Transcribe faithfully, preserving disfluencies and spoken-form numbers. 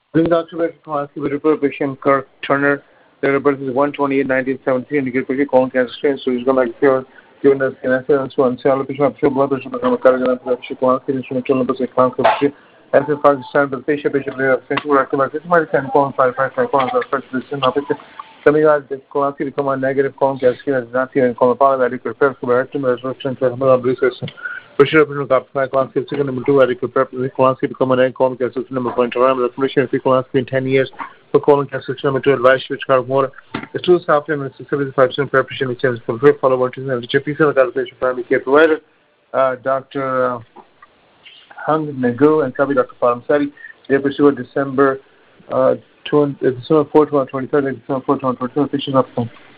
Being doctor class with report patient Kirk Turner, their birth is one twenty-eight nineteen seventeen, and you get pretty colon cancer screen, so he's going to cure given us an answer and so on. So I'll be sure blood pressure become a cardiac pressure, colon cancer, and colon cancer, colon cancer. As a part of the patient, patient, patient, recommend this might send colon five, five, five, colon cancer, this is not coming out the colon cancer become a negative colon cancer, and not here in colon polymetric repair for rectum resurrection to have research. For sure, we look up colon cancer, second number two, I repair colon cancer become a negative colon cancer, number point around recommendation if colon cancer in ten years for colon cancer, number two, advice which are more. The two software and seventy-five percent preparation which is for follow what is and J P C calculation primary care provider, uh, Doctor Uh, Hung Nagu and Kabi Doctor Param Sari. They pursue December uh, December fourth, twenty twenty-three, December fourth, twenty twenty-three, patient up.